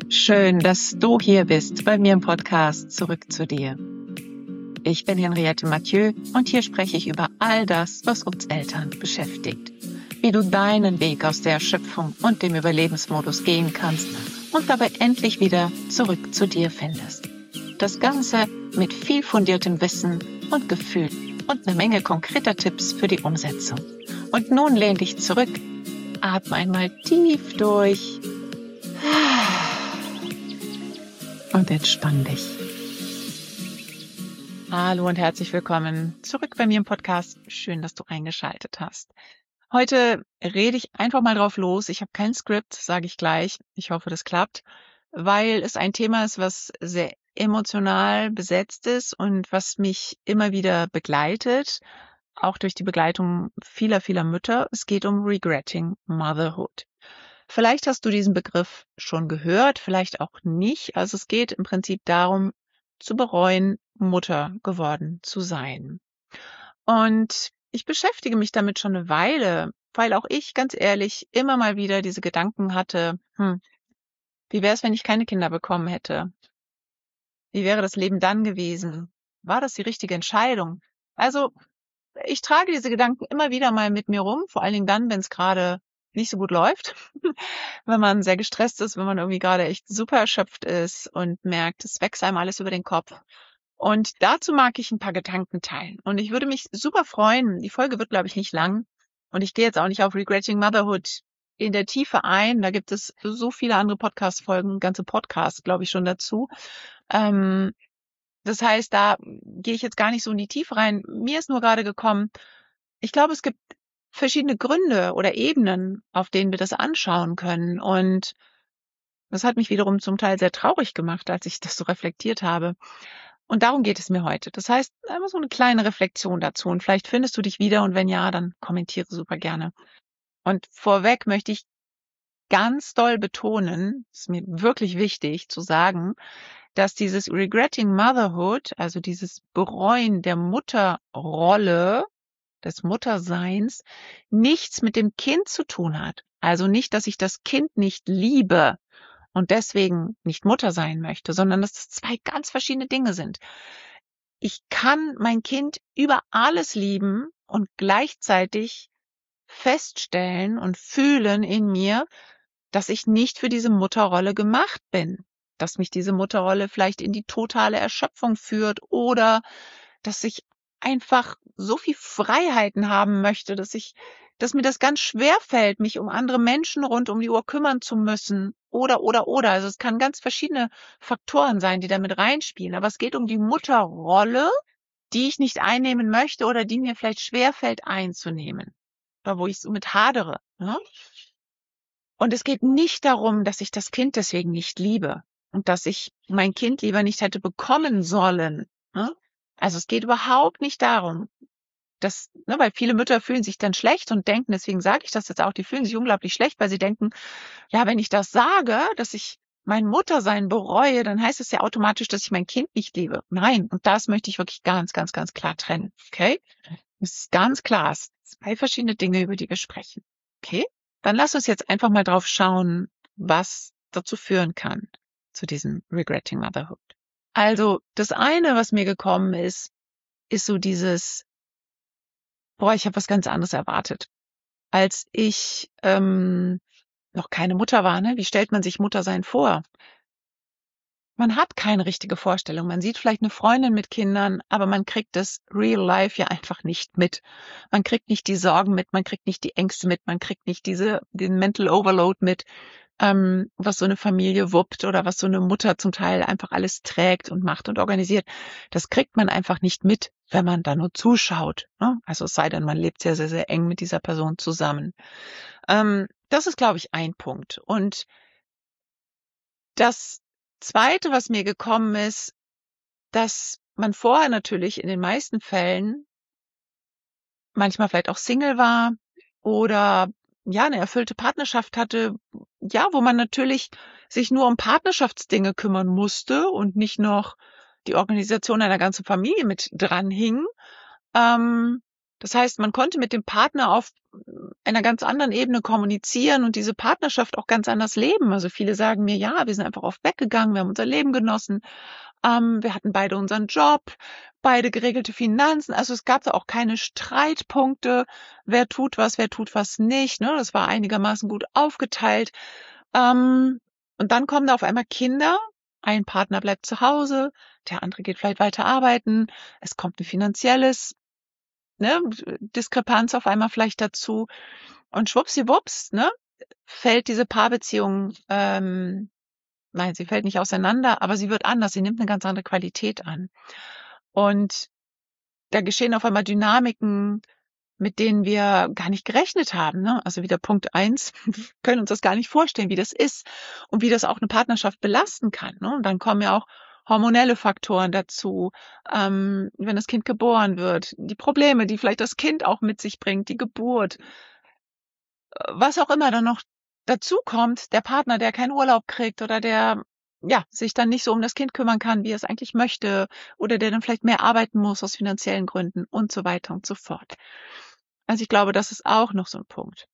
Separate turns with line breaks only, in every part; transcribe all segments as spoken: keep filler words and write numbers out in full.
Schön, dass du hier bist bei mir im Podcast Zurück zu dir. Ich bin Henriette Mathieu und hier spreche ich über all das, was uns Eltern beschäftigt. Wie du deinen Weg aus der Erschöpfung und dem Überlebensmodus gehen kannst und dabei endlich wieder zurück zu dir findest. Das Ganze mit viel fundiertem Wissen und Gefühl und eine Menge konkreter Tipps für die Umsetzung. Und nun lehn dich zurück, atme einmal tief durch und entspann dich. Hallo und herzlich willkommen zurück bei mir im Podcast. Schön, dass du eingeschaltet hast. Heute rede ich einfach mal drauf los. Ich habe kein Skript, sage ich gleich. Ich hoffe, das klappt, weil es ein Thema ist, was sehr emotional besetzt ist und was mich immer wieder begleitet, auch durch die Begleitung vieler, vieler Mütter. Es geht um Regretting Motherhood. Vielleicht hast du diesen Begriff schon gehört, vielleicht auch nicht. Also es geht im Prinzip darum, zu bereuen, Mutter geworden zu sein. Und ich beschäftige mich damit schon eine Weile, weil auch ich, ganz ehrlich, immer mal wieder diese Gedanken hatte, hm, wie wäre es, wenn ich keine Kinder bekommen hätte? Wie wäre das Leben dann gewesen? War das die richtige Entscheidung? Also ich trage diese Gedanken immer wieder mal mit mir rum, vor allen Dingen dann, wenn es gerade nicht so gut läuft, wenn man sehr gestresst ist, wenn man irgendwie gerade echt super erschöpft ist und merkt, es wächst einem alles über den Kopf. Und dazu mag ich ein paar Gedanken teilen. Und ich würde mich super freuen, die Folge wird, glaube ich, nicht lang. Und ich gehe jetzt auch nicht auf Regretting Motherhood in der Tiefe ein. Da gibt es so viele andere Podcast-Folgen, ganze Podcasts, glaube ich, schon dazu. Ähm, das heißt, da gehe ich jetzt gar nicht so in die Tiefe rein. Mir ist nur gerade gekommen, ich glaube, es gibt verschiedene Gründe oder Ebenen, auf denen wir das anschauen können. Und das hat mich wiederum zum Teil sehr traurig gemacht, als ich das so reflektiert habe. Und darum geht es mir heute. Das heißt, einfach so eine kleine Reflexion dazu. Und vielleicht findest du dich wieder. Und wenn ja, dann kommentiere super gerne. Und vorweg möchte ich ganz doll betonen, ist mir wirklich wichtig zu sagen, dass dieses Regretting Motherhood, also dieses Bereuen der Mutterrolle, des Mutterseins, nichts mit dem Kind zu tun hat. Also nicht, dass ich das Kind nicht liebe und deswegen nicht Mutter sein möchte, sondern dass das zwei ganz verschiedene Dinge sind. Ich kann mein Kind über alles lieben und gleichzeitig feststellen und fühlen in mir, dass ich nicht für diese Mutterrolle gemacht bin, dass mich diese Mutterrolle vielleicht in die totale Erschöpfung führt oder dass ich einfach so viel Freiheiten haben möchte, dass ich, dass mir das ganz schwer fällt, mich um andere Menschen rund um die Uhr kümmern zu müssen oder, oder, oder. Also es kann ganz verschiedene Faktoren sein, die damit reinspielen. Aber es geht um die Mutterrolle, die ich nicht einnehmen möchte oder die mir vielleicht schwer fällt einzunehmen. Oder wo ich so mit hadere. Ne? Und es geht nicht darum, dass ich das Kind deswegen nicht liebe und dass ich mein Kind lieber nicht hätte bekommen sollen. Ne? Also es geht überhaupt nicht darum, dass, ne, weil viele Mütter fühlen sich dann schlecht und denken, deswegen sage ich das jetzt auch, die fühlen sich unglaublich schlecht, weil sie denken, ja, wenn ich das sage, dass ich mein Muttersein bereue, dann heißt es ja automatisch, dass ich mein Kind nicht liebe. Nein, und das möchte ich wirklich ganz, ganz, ganz klar trennen. Okay? Es ist ganz klar, es sind zwei verschiedene Dinge, über die wir sprechen. Okay? Dann lass uns jetzt einfach mal drauf schauen, was dazu führen kann, zu diesem Regretting Motherhood. Also, das eine, was mir gekommen ist, ist so dieses, boah, ich habe was ganz anderes erwartet. Als ich ähm, noch keine Mutter war, ne? Wie stellt man sich Muttersein vor? Man hat keine richtige Vorstellung. Man sieht vielleicht eine Freundin mit Kindern, aber man kriegt das Real Life ja einfach nicht mit. Man kriegt nicht die Sorgen mit, man kriegt nicht die Ängste mit, man kriegt nicht diese den Mental Overload mit, ähm, was so eine Familie wuppt oder was so eine Mutter zum Teil einfach alles trägt und macht und organisiert. Das kriegt man einfach nicht mit, wenn man da nur zuschaut. Ne? Also es sei denn, man lebt sehr, sehr, sehr eng mit dieser Person zusammen. Ähm, das ist, glaube ich, ein Punkt. Und das Zweite, was mir gekommen ist, dass man vorher natürlich in den meisten Fällen manchmal vielleicht auch Single war oder ja eine erfüllte Partnerschaft hatte, ja, wo man natürlich sich nur um Partnerschaftsdinge kümmern musste und nicht noch die Organisation einer ganzen Familie mit dran hing. Ähm, Das heißt, man konnte mit dem Partner auf einer ganz anderen Ebene kommunizieren und diese Partnerschaft auch ganz anders leben. Also viele sagen mir, ja, wir sind einfach oft weggegangen, wir haben unser Leben genossen, ähm, wir hatten beide unseren Job, beide geregelte Finanzen. Also es gab da auch keine Streitpunkte, wer tut was, wer tut was nicht. Ne? Das war einigermaßen gut aufgeteilt. Ähm, und dann kommen da auf einmal Kinder. Ein Partner bleibt zu Hause, der andere geht vielleicht weiter arbeiten. Es kommt ein finanzielles Ne, Diskrepanz auf einmal vielleicht dazu. Und schwuppsiwupps, ne, fällt diese Paarbeziehung, ähm, nein, sie fällt nicht auseinander, aber sie wird anders, sie nimmt eine ganz andere Qualität an. Und da geschehen auf einmal Dynamiken, mit denen wir gar nicht gerechnet haben. Ne? Also wieder Punkt eins, wir können uns das gar nicht vorstellen, wie das ist und wie das auch eine Partnerschaft belasten kann. Ne? Und dann kommen ja auch hormonelle Faktoren dazu, ähm, wenn das Kind geboren wird, die Probleme, die vielleicht das Kind auch mit sich bringt, die Geburt, äh, was auch immer dann noch dazu kommt, der Partner, der keinen Urlaub kriegt oder der ja sich dann nicht so um das Kind kümmern kann, wie er es eigentlich möchte, oder der dann vielleicht mehr arbeiten muss aus finanziellen Gründen und so weiter und so fort. Also ich glaube, das ist auch noch so ein Punkt.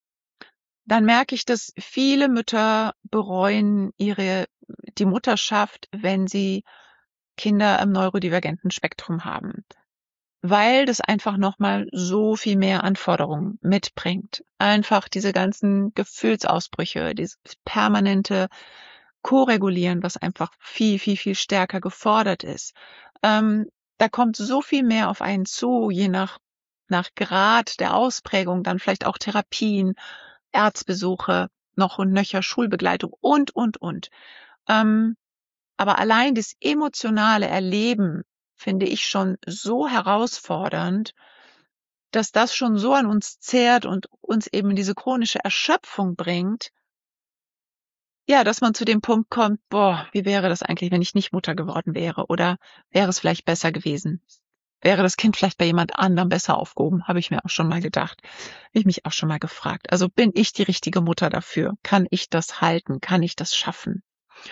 Dann merke ich, dass viele Mütter bereuen ihre die Mutterschaft, wenn sie Kinder im neurodivergenten Spektrum haben, weil das einfach nochmal so viel mehr Anforderungen mitbringt. Einfach diese ganzen Gefühlsausbrüche, dieses permanente Koregulieren, was einfach viel, viel, viel stärker gefordert ist. Ähm, da kommt so viel mehr auf einen zu, je nach, nach Grad der Ausprägung, dann vielleicht auch Therapien, Arztbesuche, noch und nöcher Schulbegleitung und, und, und. Ähm, aber allein das emotionale Erleben finde ich schon so herausfordernd, dass das schon so an uns zehrt und uns eben in diese chronische Erschöpfung bringt, ja, dass man zu dem Punkt kommt, boah, wie wäre das eigentlich, wenn ich nicht Mutter geworden wäre? Oder wäre es vielleicht besser gewesen? Wäre das Kind vielleicht bei jemand anderem besser aufgehoben? Habe ich mir auch schon mal gedacht. Habe ich mich auch schon mal gefragt. Also bin ich die richtige Mutter dafür? Kann ich das halten? Kann ich das schaffen?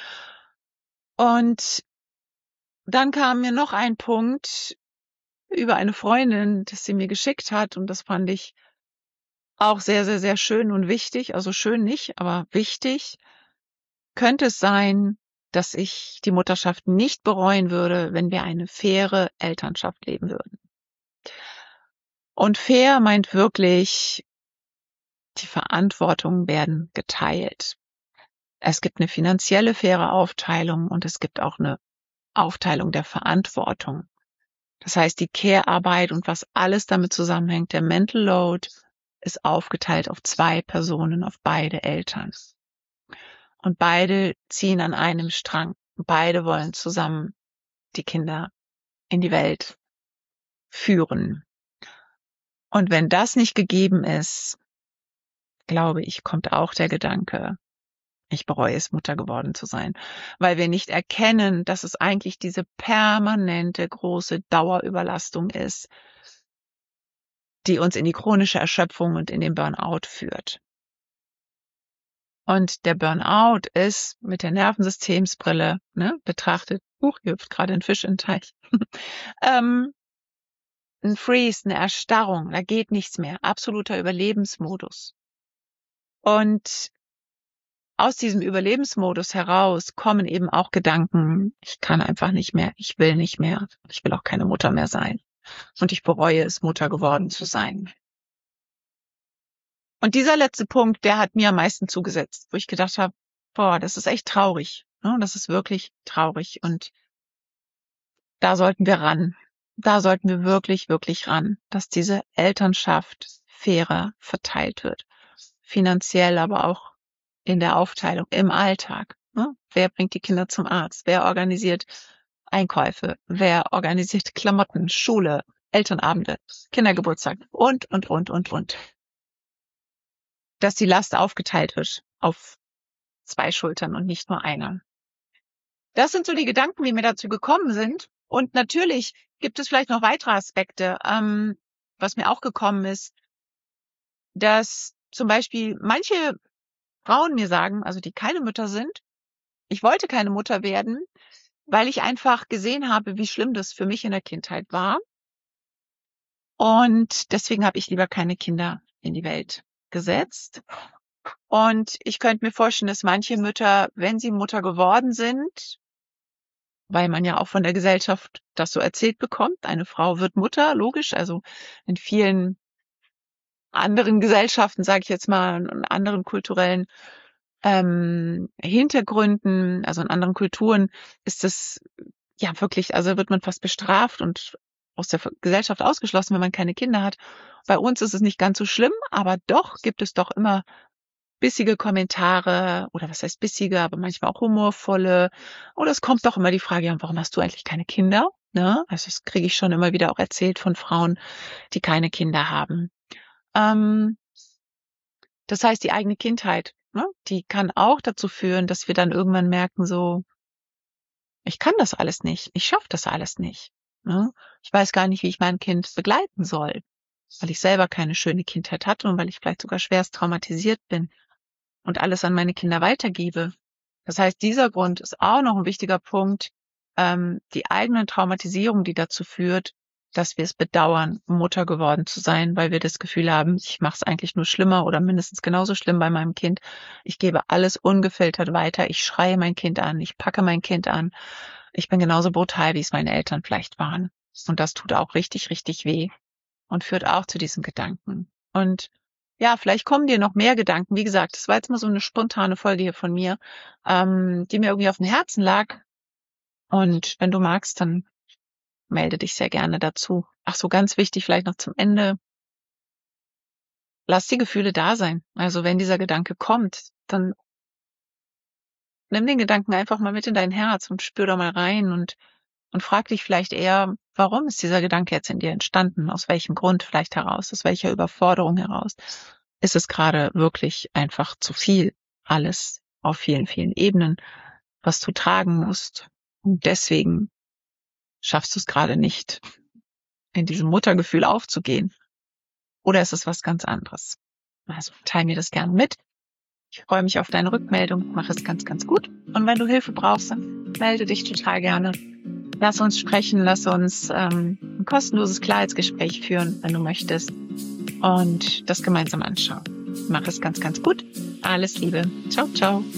Und dann kam mir noch ein Punkt über eine Freundin, das sie mir geschickt hat. Und das fand ich auch sehr, sehr, sehr schön und wichtig. Also schön nicht, aber wichtig. Könnte es sein, dass ich die Mutterschaft nicht bereuen würde, wenn wir eine faire Elternschaft leben würden? Und fair meint wirklich, die Verantwortungen werden geteilt. Es gibt eine finanzielle faire Aufteilung und es gibt auch eine Aufteilung der Verantwortung. Das heißt, die Care-Arbeit und was alles damit zusammenhängt, der Mental Load, ist aufgeteilt auf zwei Personen, auf beide Eltern. Und beide ziehen an einem Strang. Beide wollen zusammen die Kinder in die Welt führen. Und wenn das nicht gegeben ist, glaube ich, kommt auch der Gedanke, ich bereue es, Mutter geworden zu sein, weil wir nicht erkennen, dass es eigentlich diese permanente große Dauerüberlastung ist, die uns in die chronische Erschöpfung und in den Burnout führt. Und der Burnout ist mit der Nervensystemsbrille ne, betrachtet, huch, hier hüpft gerade ein Fisch in den Teich, ähm, ein Freeze, eine Erstarrung, da geht nichts mehr, absoluter Überlebensmodus. Und aus diesem Überlebensmodus heraus kommen eben auch Gedanken, ich kann einfach nicht mehr, ich will nicht mehr, ich will auch keine Mutter mehr sein. Und ich bereue es, Mutter geworden zu sein. Und dieser letzte Punkt, der hat mir am meisten zugesetzt, wo ich gedacht habe, boah, das ist echt traurig. Ne? Das ist wirklich traurig. Und da sollten wir ran. Da sollten wir wirklich, wirklich ran, dass diese Elternschaft fairer verteilt wird. Finanziell, aber auch in der Aufteilung, im Alltag. Ne? Wer bringt die Kinder zum Arzt? Wer organisiert Einkäufe? Wer organisiert Klamotten, Schule, Elternabende, Kindergeburtstag und, und, und, und, und. Dass die Last aufgeteilt wird auf zwei Schultern und nicht nur einer. Das sind so die Gedanken, die mir dazu gekommen sind. Und natürlich gibt es vielleicht noch weitere Aspekte, ähm, was mir auch gekommen ist, dass zum Beispiel manche Frauen mir sagen, also die keine Mütter sind, ich wollte keine Mutter werden, weil ich einfach gesehen habe, wie schlimm das für mich in der Kindheit war. Und deswegen habe ich lieber keine Kinder in die Welt gesetzt. Und ich könnte mir vorstellen, dass manche Mütter, wenn sie Mutter geworden sind, weil man ja auch von der Gesellschaft das so erzählt bekommt, eine Frau wird Mutter, logisch, also in vielen anderen Gesellschaften, sage ich jetzt mal, in anderen kulturellen ähm, Hintergründen, also in anderen Kulturen, ist es ja wirklich, also wird man fast bestraft und aus der Gesellschaft ausgeschlossen, wenn man keine Kinder hat. Bei uns ist es nicht ganz so schlimm, aber doch gibt es doch immer bissige Kommentare oder was heißt bissige, aber manchmal auch humorvolle. Oder es kommt doch immer die Frage, ja, warum hast du eigentlich keine Kinder? Ne? Also das kriege ich schon immer wieder auch erzählt von Frauen, die keine Kinder haben. Ähm, das heißt, die eigene Kindheit, ne, die kann auch dazu führen, dass wir dann irgendwann merken, so, ich kann das alles nicht, ich schaffe das alles nicht. Ne? Ich weiß gar nicht, wie ich mein Kind begleiten soll, weil ich selber keine schöne Kindheit hatte und weil ich vielleicht sogar schwerst traumatisiert bin und alles an meine Kinder weitergebe. Das heißt, dieser Grund ist auch noch ein wichtiger Punkt, ähm, die eigene Traumatisierung, die dazu führt, dass wir es bedauern, Mutter geworden zu sein, weil wir das Gefühl haben, ich mache es eigentlich nur schlimmer oder mindestens genauso schlimm bei meinem Kind. Ich gebe alles ungefiltert weiter. Ich schreie mein Kind an. Ich packe mein Kind an. Ich bin genauso brutal, wie es meine Eltern vielleicht waren. Und das tut auch richtig, richtig weh und führt auch zu diesen Gedanken. Und ja, vielleicht kommen dir noch mehr Gedanken. Wie gesagt, das war jetzt mal so eine spontane Folge hier von mir, ähm, die mir irgendwie auf dem Herzen lag. Und wenn du magst, dann melde dich sehr gerne dazu. Ach so, ganz wichtig vielleicht noch zum Ende. Lass die Gefühle da sein. Also wenn dieser Gedanke kommt, dann nimm den Gedanken einfach mal mit in dein Herz und spür da mal rein und, und frag dich vielleicht eher, warum ist dieser Gedanke jetzt in dir entstanden? Aus welchem Grund vielleicht heraus? Aus welcher Überforderung heraus? Ist es gerade wirklich einfach zu viel? Alles auf vielen, vielen Ebenen, was du tragen musst. Und deswegen schaffst du es gerade nicht, in diesem Muttergefühl aufzugehen. Oder ist es was ganz anderes? Also teile mir das gerne mit. Ich freue mich auf deine Rückmeldung. Mach es ganz, ganz gut. Und wenn du Hilfe brauchst, dann melde dich total gerne. Lass uns sprechen, lass uns ähm, ein kostenloses Klarheitsgespräch führen, wenn du möchtest. Und das gemeinsam anschauen. Mach es ganz, ganz gut. Alles Liebe. Ciao, ciao.